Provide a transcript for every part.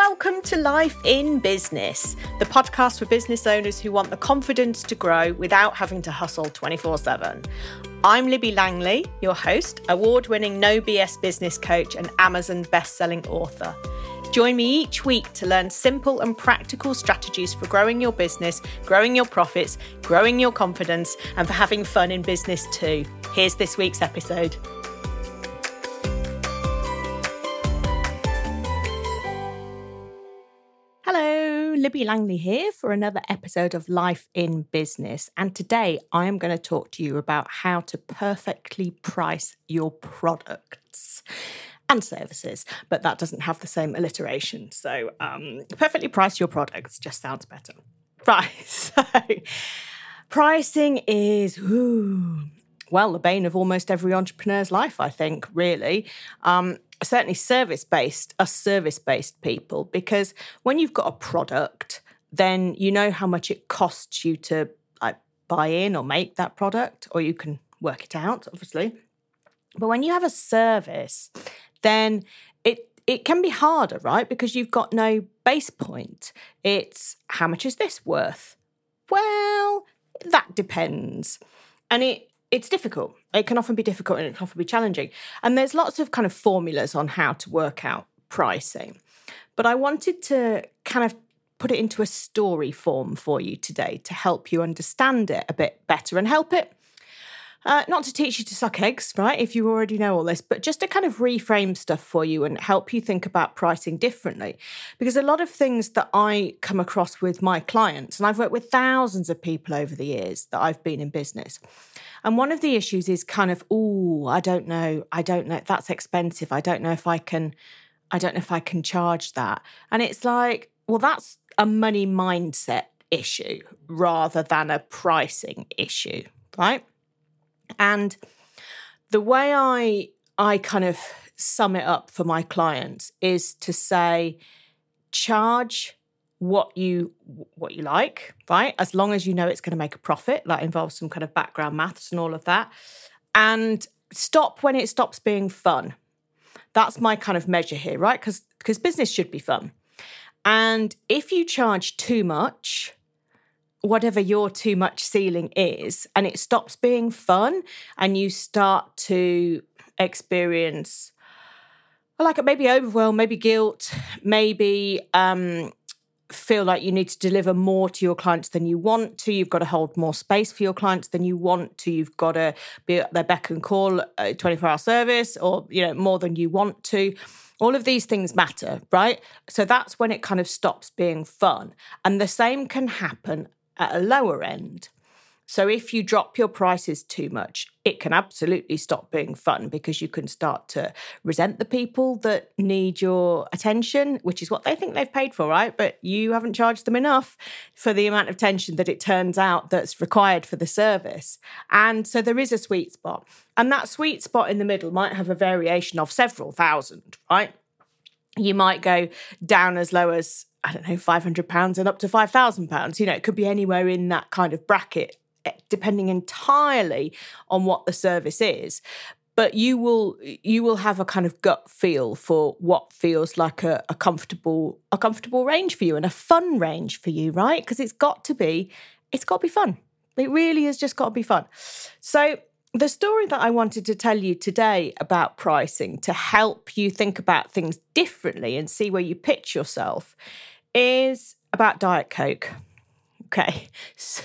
Welcome to Life in Business, the podcast for business owners who want the confidence to grow without having to hustle 24/7. I'm Libby Langley, your host, award-winning No BS business coach and Amazon best-selling author. Join me each week to learn simple and practical strategies for growing your business, growing your profits, growing your confidence, and for having fun in business too. Here's this week's episode. Hello, Libby Langley here for another episode of Life in Business. And today I am going to talk to you about how to perfectly price your products and services, but that doesn't have the same alliteration. So perfectly price your products just sounds better. Right, so pricing is, the bane of almost every entrepreneur's life, I think, really. Certainly service-based people, because when you've got a product, then you know how much it costs you to buy in or make that product, or you can work it out, obviously. But when you have a service, then it can be harder, right? Because you've got no base point. It's how much is this worth? Well, that depends. And it's difficult. It can often be difficult and it can often be challenging. And there's lots of kind of formulas on how to work out pricing. But I wanted to kind of put it into a story form for you today to help you understand it a bit better and help it, not to teach you to suck eggs, right, if you already know all this, but just to kind of reframe stuff for you and help you think about pricing differently. Because a lot of things that I come across with my clients, and I've worked with thousands of people over the years that I've been in business, and one of the issues is kind of, I don't know, that's expensive. I don't know if I can charge that. And it's like, well, that's a money mindset issue rather than a pricing issue, right? And the way I kind of sum it up for my clients is to say, charge what you like, right? As long as you know it's going to make a profit. That involves some kind of background maths and all of that. And stop when it stops being fun. That's my kind of measure here, right? Because business should be fun. And if you charge too much, whatever your too much ceiling is, and it stops being fun and you start to experience maybe overwhelm, maybe guilt, maybe feel like you need to deliver more to your clients than you want to. You've got to hold more space for your clients than you want to. You've got to be at their beck and call, 24-hour service, or more than you want to. All of these things matter, right? So that's when it kind of stops being fun. And the same can happen at a lower end. So if you drop your prices too much, it can absolutely stop being fun, because you can start to resent the people that need your attention, which is what they think they've paid for, right? But you haven't charged them enough for the amount of attention that it turns out that's required for the service. And so there is a sweet spot. And that sweet spot in the middle might have a variation of several thousand, right? You might go down as low as, £500 and up to £5,000. It could be anywhere in that kind of bracket, depending entirely on what the service is. But you will have a kind of gut feel for what feels like a comfortable range for you and a fun range for you, right? Because it's got to be fun. It really has just got to be fun. So the story that I wanted to tell you today about pricing to help you think about things differently and see where you pitch yourself is about Diet Coke. Okay, so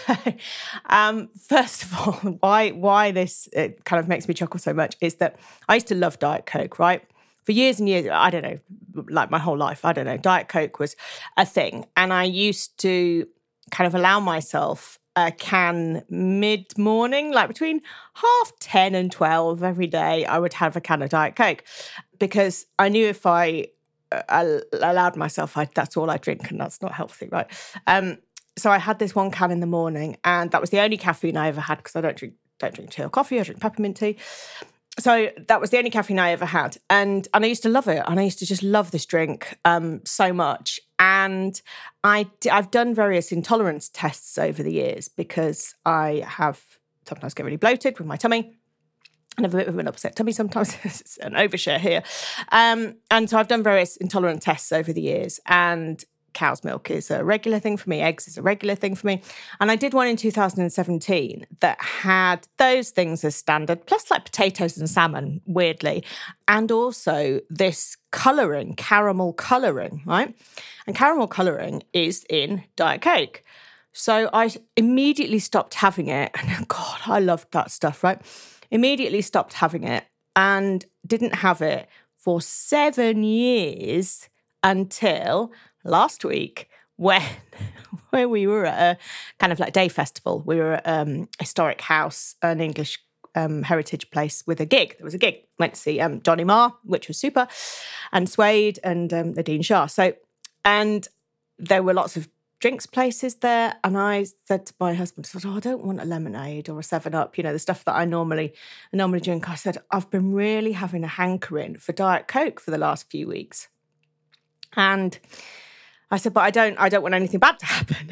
first of all, why this kind of makes me chuckle so much is that I used to love Diet Coke, right? For years and years, I don't know, like my whole life, Diet Coke was a thing. And I used to kind of allow myself a can mid-morning, like between 10:30 and 12 every day, I would have a can of Diet Coke, because I knew if I allowed myself, that's all I drink, and that's not healthy, right? So I had this one can in the morning, and that was the only caffeine I ever had, because I don't drink tea or coffee. I drink peppermint tea. So that was the only caffeine I ever had. And I used to love it. And I used to just love this drink so much. And I've done various intolerance tests over the years, because I have sometimes get really bloated with my tummy. and have a bit of an upset tummy sometimes. It's an overshare here. And so I've done various intolerant tests over the years, and cow's milk is a regular thing for me. Eggs is a regular thing for me. And I did one in 2017 that had those things as standard, plus like potatoes and salmon, weirdly, and also this colouring, caramel colouring, right? And caramel colouring is in Diet Coke. So I immediately stopped having it. And God, I loved that stuff, right? Immediately stopped having it and didn't have it for 7 years until last week when we were at a kind of like day festival. We were at a historic house, an English heritage place with a gig. There was a gig. Went to see Johnny Marr, which was super, and Suede and Nadine Shah. So, and there were lots of drinks places there, and I said to my husband, I don't want a lemonade or a 7-Up, the stuff that I normally drink. I said, I've been really having a hankering for Diet Coke for the last few weeks. And I said, but I don't want anything bad to happen.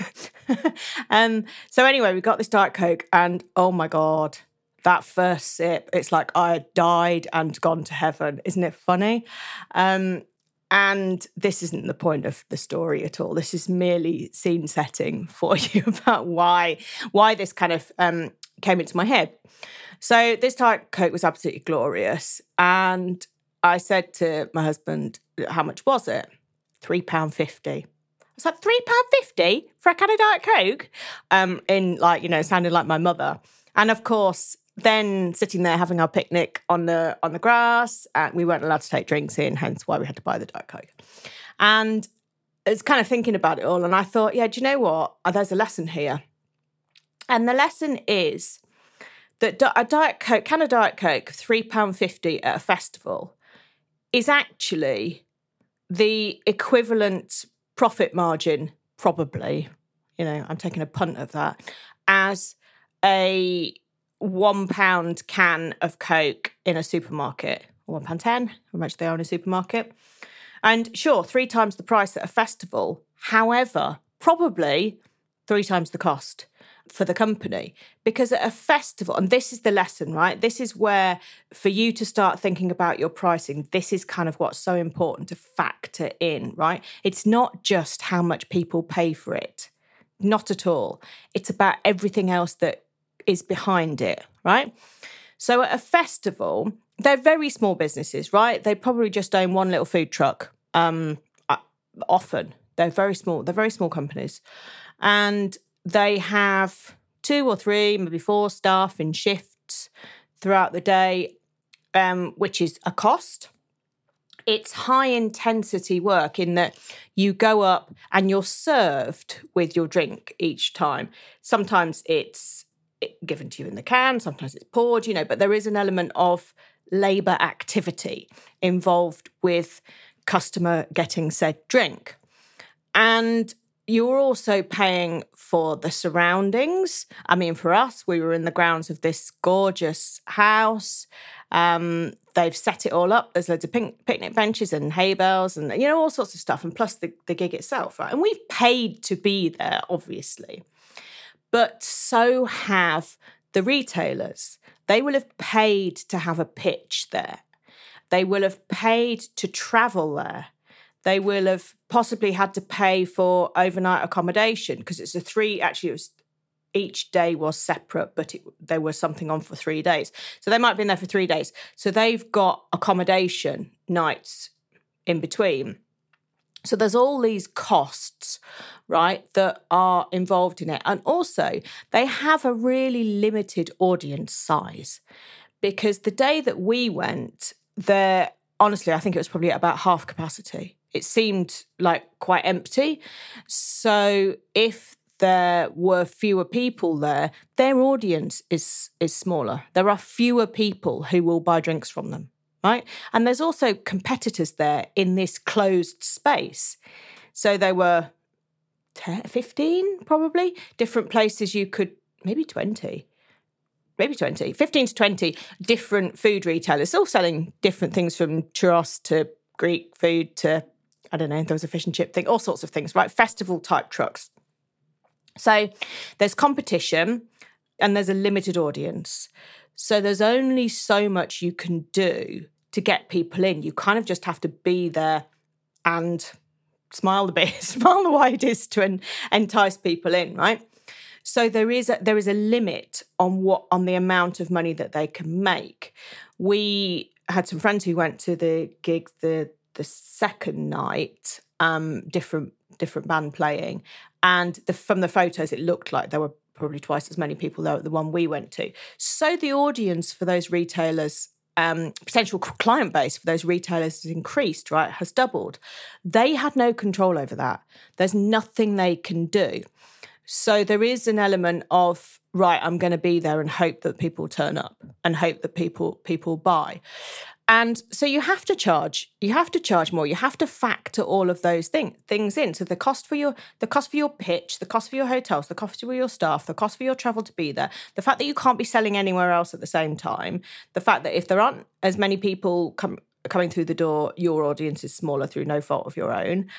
So anyway, we got this Diet Coke, and oh my God, that first sip, it's like I had died and gone to heaven. Isn't it funny? And this isn't the point of the story at all. This is merely scene setting for you about why this kind of came into my head. So this Diet Coke was absolutely glorious. And I said to my husband, how much was it? £3.50. I was like, £3.50 for a can of Diet Coke? Sounding like my mother. And of course, then sitting there having our picnic on the grass, and we weren't allowed to take drinks in, hence why we had to buy the Diet Coke. And I was kind of thinking about it all, and I thought, yeah, do you know what? There's a lesson here. And the lesson is that a Diet Coke, can of Diet Coke, £3.50 at a festival is actually the equivalent profit margin, probably, I'm taking a punt of that, as a £1 can of Coke in a supermarket, or £1.10, how much they are in a supermarket. And sure, 3 times the price at a festival. However, probably 3 times the cost for the company. Because at a festival, and this is the lesson, right? This is where, for you to start thinking about your pricing, this is kind of what's so important to factor in, right? It's not just how much people pay for it. Not at all. It's about everything else that is behind it, right? So at a festival, they're very small businesses, right? They probably just own one little food truck. Often they're very small. They're very small companies, and they have 2 or 3, maybe 4 staff in shifts throughout the day, which is a cost. It's high intensity work in that you go up and you're served with your drink each time. Sometimes it's given to you in the can, sometimes it's poured, but there is an element of labour activity involved with customer getting said drink. And you're also paying for the surroundings. I mean, for us, we were in the grounds of this gorgeous house. They've set it all up. There's loads of picnic benches and hay bales and, all sorts of stuff. And plus the gig itself, right? And we've paid to be there, obviously. But so have the retailers. They will have paid to have a pitch there. They will have paid to travel there. They will have possibly had to pay for overnight accommodation because it's each day was separate, but there was something on for 3 days. So they might have been there for 3 days. So they've got accommodation nights in between. So there's all these costs, right, that are involved in it. And also, they have a really limited audience size because the day that we went there, honestly, I think it was probably at about half capacity. It seemed like quite empty. So if there were fewer people there, their audience is smaller. There are fewer people who will buy drinks from them. Right? And there's also competitors there in this closed space. So there were 15 probably, different places you could, maybe 15 to 20 different food retailers, all selling different things from churros to Greek food to, I don't know, there was a fish and chip thing, all sorts of things, right? Festival type trucks. So there's competition and there's a limited audience. So there's only so much you can do to get people in. You kind of just have to be there and smile a bit, smile the widest to entice people in, right? So there is a limit on the amount of money that they can make. We had some friends who went to the gig the second night, different band playing, and from the photos it looked like there were probably twice as many people there at the one we went to. So the audience for those retailers, potential client base for those retailers has increased, right? Has doubled. They had no control over that. There's nothing they can do. So there is an element of, right, I'm going to be there and hope that people turn up and hope that people buy. And so you have to charge more. You have to factor all of those things in. So the cost for your pitch, the cost for your hotels, the cost for your staff, the cost for your travel to be there, the fact that you can't be selling anywhere else at the same time, the fact that if there aren't as many people coming through the door, your audience is smaller through no fault of your own.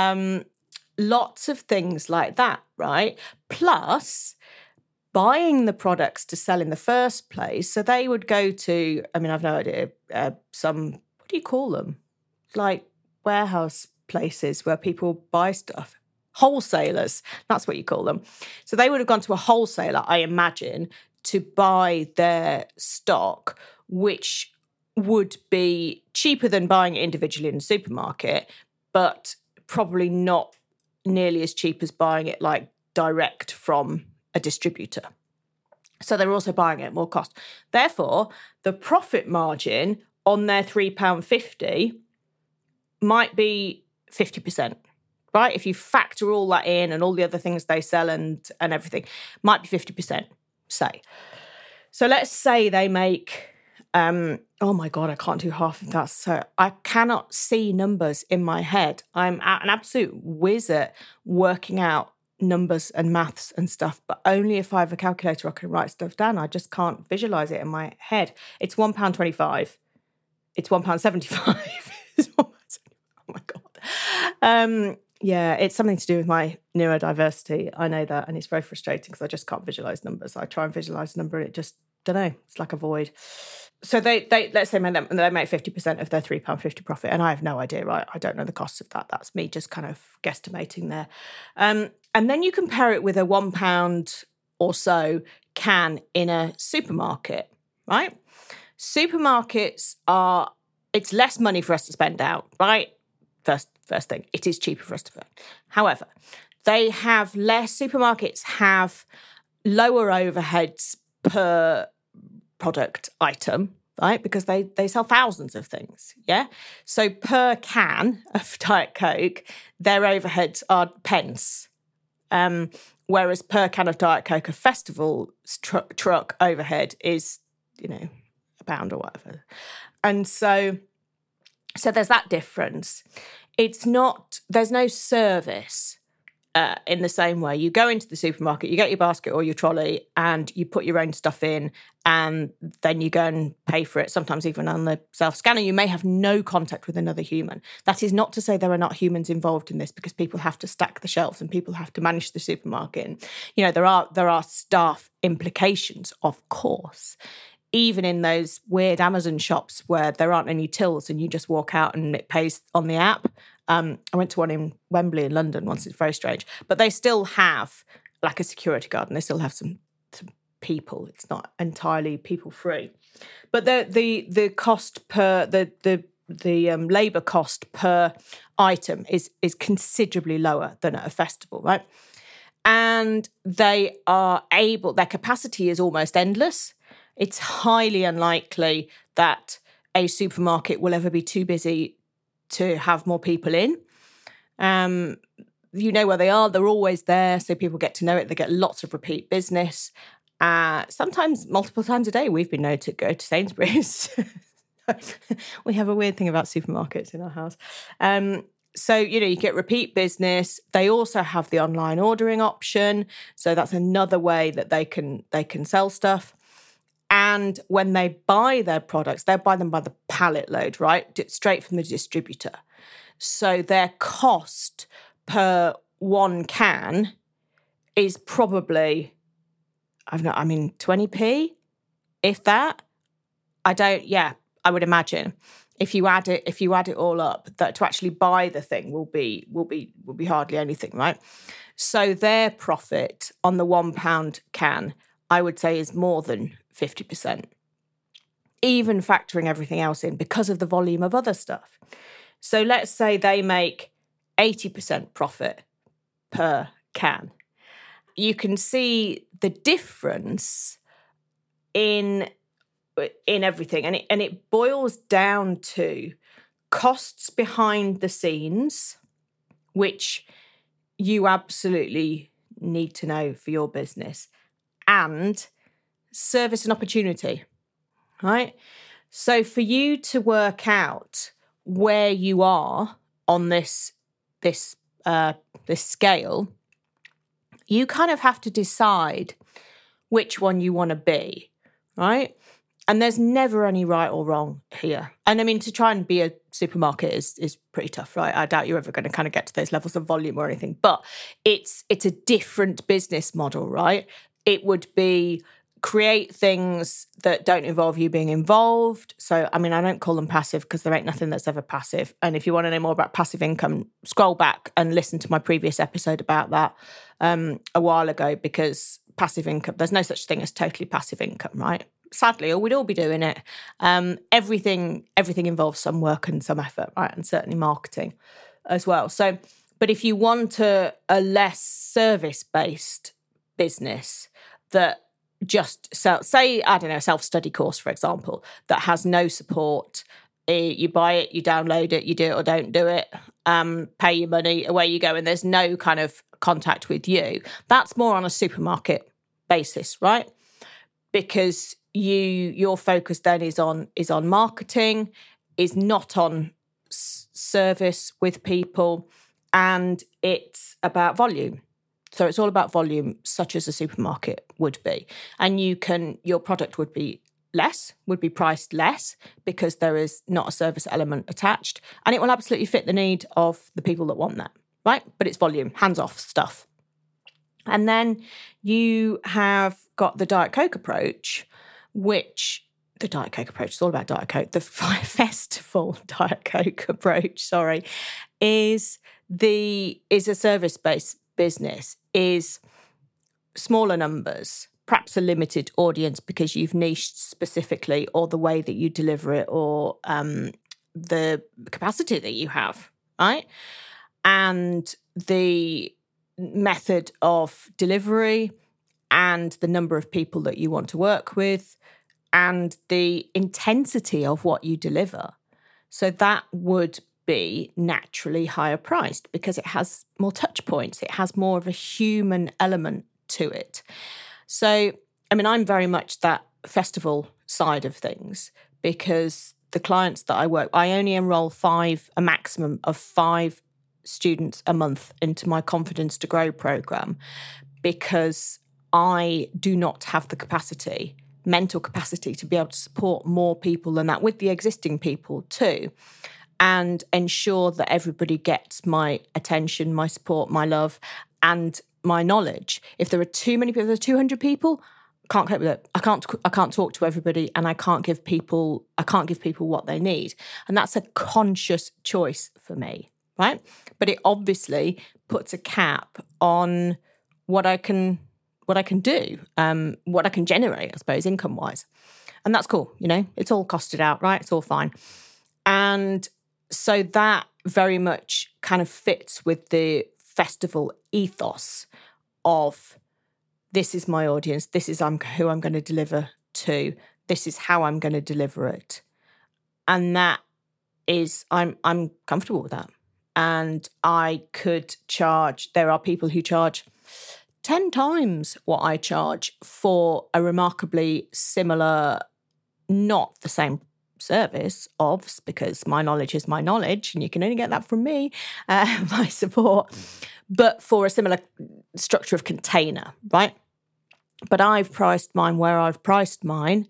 Lots of things like that, right? Plus, buying the products to sell in the first place. So they would go to, I mean, I've no idea, some, what do you call them? Like warehouse places where people buy stuff. Wholesalers, that's what you call them. So they would have gone to a wholesaler, I imagine, to buy their stock, which would be cheaper than buying it individually in a supermarket, but probably not nearly as cheap as buying it like direct from a distributor. So they're also buying it at more cost. Therefore, the profit margin on their £3.50 might be 50%, right? If you factor all that in and all the other things they sell and everything, might be 50%, say. So let's say they make, oh my God, I can't do half of that. So I cannot see numbers in my head. I'm an absolute whiz at working out numbers and maths and stuff, but only if I have a calculator I can write stuff down. I just can't visualise it in my head. It's £1.25. It's £1.75. Oh my God. Yeah, it's something to do with my neurodiversity. I know that, and it's very frustrating because I just can't visualise numbers. I try and visualise a number and it just, don't know, it's like a void. So they let's say they make 50% of their £3.50 profit, and I have no idea, right? I don't know the costs of that. That's me just kind of guesstimating there. And then you compare it with a £1 or so can in a supermarket, right? Supermarkets it's less money for us to spend out, right? First thing, it is cheaper for us to spend. However, supermarkets have lower overheads per product item, right? Because they sell thousands of things, yeah? So per can of Diet Coke, their overheads are pence. Whereas per can of Diet Coke, a festival truck overhead is, £1 or whatever. And so there's that difference. There's no service in the same way. You go into the supermarket, you get your basket or your trolley and you put your own stuff in and then you go and pay for it, sometimes even on the self-scanner. You may have no contact with another human. That is not to say there are not humans involved in this, because people have to stack the shelves and people have to manage the supermarket. And, there are staff implications, of course, even in those weird Amazon shops where there aren't any tills and you just walk out and it pays on the app. I went to one in Wembley in London once. It's very strange. But they still have like a security guard and they still have some people. It's not entirely people-free. But the cost per, the labour cost per item is considerably lower than at a festival, right? And their capacity is almost endless. It's highly unlikely that a supermarket will ever be too busy to have more people in. You know where they are. They're always there, so people get to know it. They get lots of repeat business. Sometimes multiple times a day. We've been known to go to Sainsbury's. We have a weird thing about supermarkets in our house. So, you get repeat business. They also have the online ordering option. So that's another way that they can sell stuff. And when they buy their products, they buy them by the pallet load, right? Straight from the distributor. So their cost per one can is probably, 20p. If that, I would imagine if you add it all up, that to actually buy the thing will be hardly anything, right? So their profit on the £1 can, I would say, is more than 50%, even factoring everything else in because of the volume of other stuff. So let's say they make 80% profit per can. You can see the difference in everything, and it boils down to costs behind the scenes, which you absolutely need to know for your business, and service and opportunity, right? So for you to work out where you are on this scale, you kind of have to decide which one you want to be, right? And there's never any right or wrong here. And I mean, to try and be a supermarket is pretty tough, right? I doubt you're ever going to kind of get to those levels of volume or anything, but it's a different business model, right? It would be create things that don't involve you being involved. So, I mean, I don't call them passive because there ain't nothing that's ever passive. And if you want to know more about passive income, scroll back and listen to my previous episode about that a while ago, because passive income, there's no such thing as totally passive income, right? Sadly, or we'd all be doing it. Everything involves some work and some effort, right? And certainly marketing as well. So, but if you want a less service-based business that just say, I don't know, a self-study course, for example, that has no support, you buy it, you download it, you do it or don't do it, pay your money, away you go, and there's no kind of contact with you. That's more on a supermarket basis, right? Because your focus then is on marketing, is not on service with people, and it's about volume. So it's all about volume, such as a supermarket would be. And your product would be priced less because there is not a service element attached, and it will absolutely fit the need of the people that want that, right? But it's volume, hands-off stuff. And then you have got the Diet Coke approach, which the Diet Coke approach is all about Diet Coke. The festival Diet Coke approach, is a service-based business, is smaller numbers, perhaps a limited audience because you've niched specifically, or the way that you deliver it, or the capacity that you have, right? And the method of delivery, and the number of people that you want to work with, and the intensity of what you deliver. So that would be naturally higher priced because it has more touch points. It has more of a human element to it. So, I mean, I'm very much that festival side of things, because the clients that I work, I only enroll a maximum of 5 students a month into my Confidence to Grow program, because I do not have the mental capacity to be able to support more people than that, with the existing people too, and ensure that everybody gets my attention, my support, my love, and my knowledge. If there are too many people, if there's 200 people, I can't cope with it. I can't talk to everybody, and I can't give people what they need. And that's a conscious choice for me, right? But it obviously puts a cap on what I can do, what I can generate, I suppose, income-wise. And that's cool, it's all costed out, right? It's all fine. And so that very much kind of fits with the festival ethos of, this is my audience, this is who I'm going to deliver to, this is how I'm going to deliver it. And that is, I'm comfortable with that. And I could charge, there are people who charge 10 times what I charge for a remarkably similar, not the same service, because my knowledge is my knowledge, and you can only get that from me, my support, but for a similar structure of container, right? But I've priced mine where I've priced mine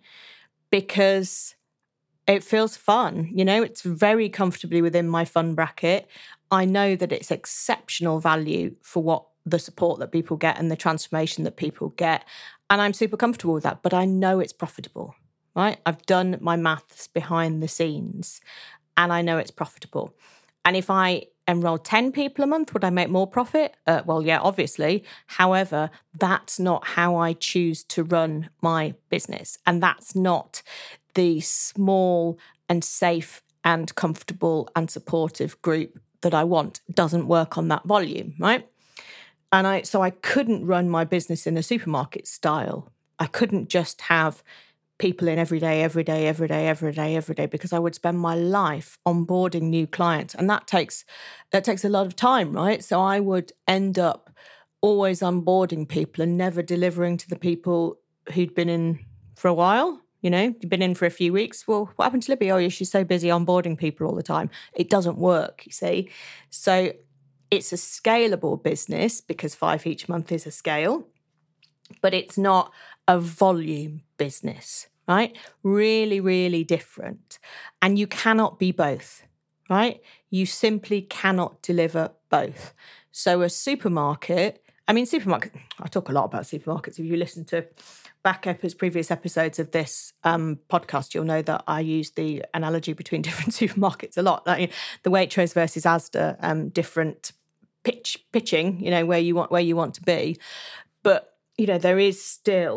because it feels fun. It's very comfortably within my fun bracket. I know that it's exceptional value for what the support that people get and the transformation that people get. And I'm super comfortable with that, but I know it's profitable. right? I've done my maths behind the scenes and I know it's profitable. And if I enroll 10 people a month, would I make more profit? Well, yeah, obviously. However, that's not how I choose to run my business. And that's not the small and safe and comfortable and supportive group that I want. It doesn't work on that volume, right? And so I couldn't run my business in a supermarket style. I couldn't just have people in every day, because I would spend my life onboarding new clients. And that takes a lot of time, right? So I would end up always onboarding people and never delivering to the people who'd been in for a while. You've been in for a few weeks. Well, what happened to Libby? Oh, yeah, she's so busy onboarding people all the time. It doesn't work, you see. So it's a scalable business because 5 each month is a scale, but it's not a volume business, right? Really, really different. And you cannot be both, right? You simply cannot deliver both. So a supermarket, I talk a lot about supermarkets. If you listen to previous episodes of this podcast, you'll know that I use the analogy between different supermarkets a lot. Like the Waitrose versus Asda, different pitching, where you want to be. But, there is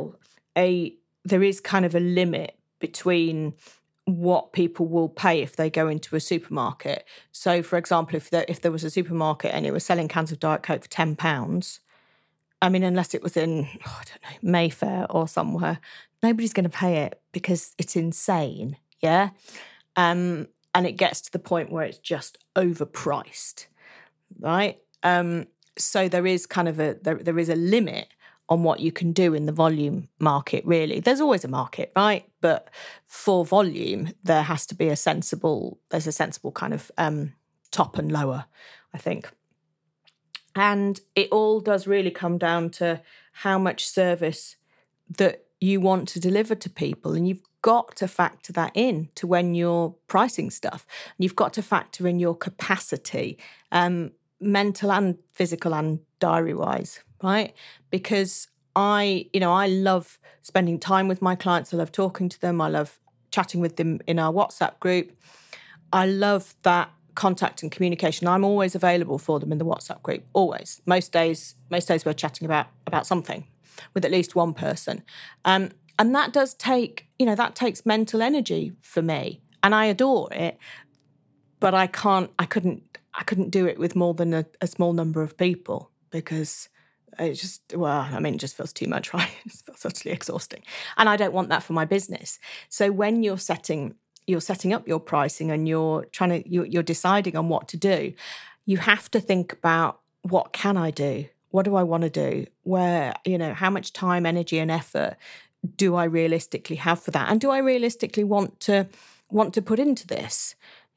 kind of a limit between what people will pay if they go into a supermarket. So, for example, if there was a supermarket and it was selling cans of Diet Coke for £10, unless it was in, Mayfair or somewhere, nobody's going to pay it because it's insane, yeah? And it gets to the point where it's just overpriced, right? So there is kind of there is a limit on what you can do in the volume market, really. There's always a market, right? But for volume, there has to be a sensible kind of top and lower, I think. And it all does really come down to how much service that you want to deliver to people. And you've got to factor that in to when you're pricing stuff. And you've got to factor in your capacity, mental and physical and diary-wise, right? Because I love spending time with my clients. I love talking to them. I love chatting with them in our WhatsApp group. I love that contact and communication. I'm always available for them in the WhatsApp group, always. Most days we're chatting about something with at least one person. And that does take, that takes mental energy for me. And I adore it, but I couldn't do it with more than a small number of people because it just feels too much, right? It just feels utterly exhausting. And I don't want that for my business. So when you're setting up your pricing and you're deciding on what to do, you have to think about, what can I do? What do I want to do? Where, how much time, energy and effort do I realistically have for that? And do I realistically want to put into this?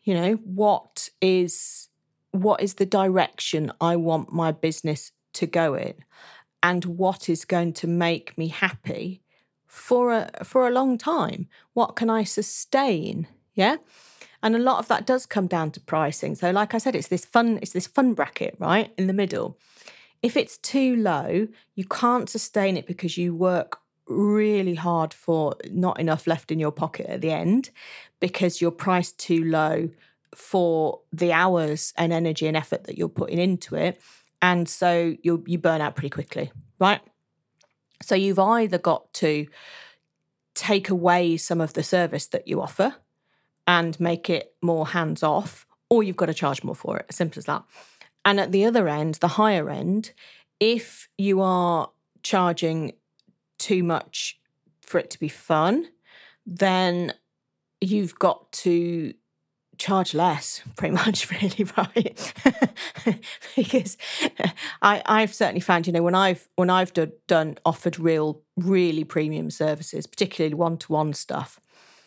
What is the direction I want my business to go in? And what is going to make me happy for a long time? What can I sustain? Yeah. And a lot of that does come down to pricing. So like I said, it's this fun bracket, right? In the middle. If it's too low, you can't sustain it because you work really hard for not enough left in your pocket at the end, because you're priced too low for the hours and energy and effort that you're putting into it. And so you burn out pretty quickly, right? So you've either got to take away some of the service that you offer and make it more hands-off, or you've got to charge more for it, as simple as that. And at the other end, the higher end, if you are charging too much for it to be fun, then you've got to charge less, pretty much, really, right? Because I've certainly found, when I've offered really premium services, particularly one-to-one stuff,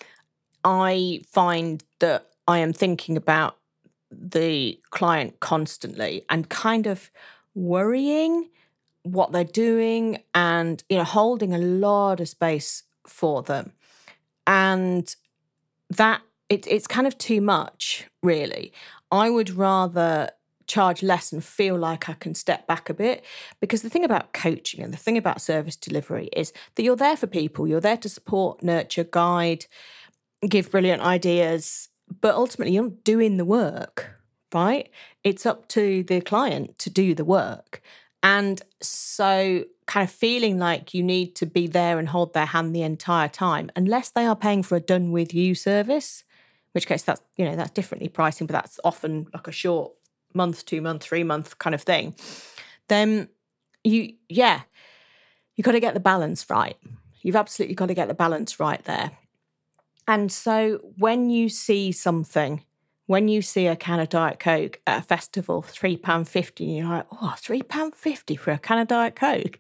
I find that I am thinking about the client constantly and kind of worrying what they're doing and, holding a lot of space for them. And that it's kind of too much, really. I would rather charge less and feel like I can step back a bit. Because the thing about coaching and the thing about service delivery is that you're there for people. You're there to support, nurture, guide, give brilliant ideas, but ultimately you're not doing the work, right? It's up to the client to do the work. And so kind of feeling like you need to be there and hold their hand the entire time, unless they are paying for a done with you service, in which case that's differently pricing, but that's often like a short month, 2 month, 3 month kind of thing. Then you got to get the balance right. You've absolutely got to get the balance right there. And so when you see something, when you see a can of Diet Coke at a festival, £3.50, and you're like, oh, £3.50 for a can of Diet Coke.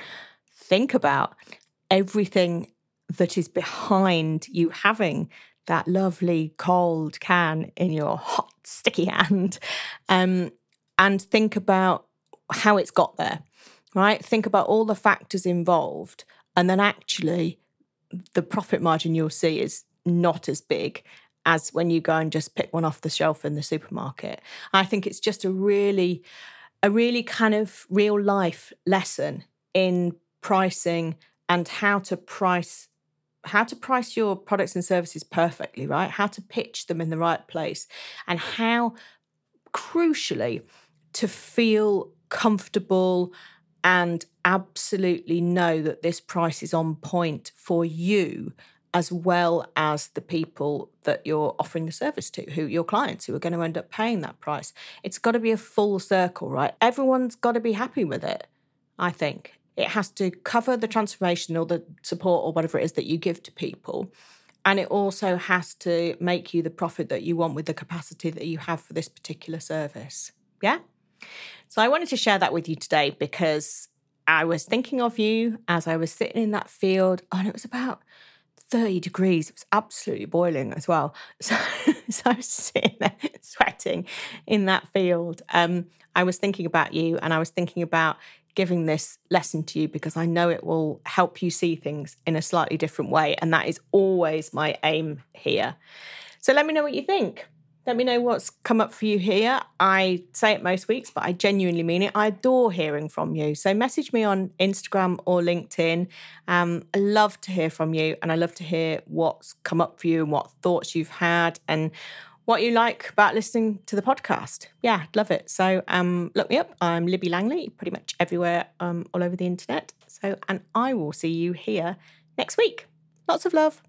Think about everything that is behind you having that lovely cold can in your hot, sticky hand. And think about how it's got there, right? Think about all the factors involved. And then actually the profit margin you'll see is not as big as when you go and just pick one off the shelf in the supermarket. I think it's just a really kind of real life lesson in pricing and how to price your products and services perfectly, right? How to pitch them in the right place, and how, crucially, to feel comfortable and absolutely know that this price is on point for you, as well as the people that you're offering the service to, who your clients who are going to end up paying that price. It's got to be a full circle, right? Everyone's got to be happy with it, I think. It has to cover the transformation or the support or whatever it is that you give to people. And it also has to make you the profit that you want with the capacity that you have for this particular service. Yeah? So I wanted to share that with you today because I was thinking of you as I was sitting in that field, and it was about 30 degrees. It was absolutely boiling as well. So I was sitting there sweating in that field. I was thinking about you, and I was thinking about giving this lesson to you because I know it will help you see things in a slightly different way. And that is always my aim here. So let me know what you think. Let me know what's come up for you here. I say it most weeks, but I genuinely mean it. I adore hearing from you. So message me on Instagram or LinkedIn. I love to hear from you, and I love to hear what's come up for you and what thoughts you've had and what you like about listening to the podcast. Yeah, love it. So look me up. I'm Libby Langley, pretty much everywhere all over the internet. And I will see you here next week. Lots of love.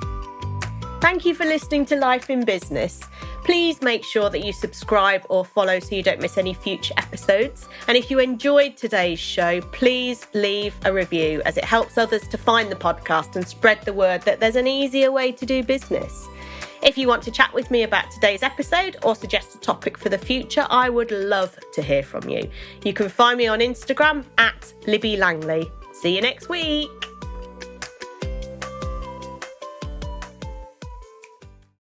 Thank you for listening to Life in Business. Please make sure that you subscribe or follow so you don't miss any future episodes. And if you enjoyed today's show, please leave a review, as it helps others to find the podcast and spread the word that there's an easier way to do business. If you want to chat with me about today's episode or suggest a topic for the future, I would love to hear from you. You can find me on Instagram @Libby Langley. See you next week.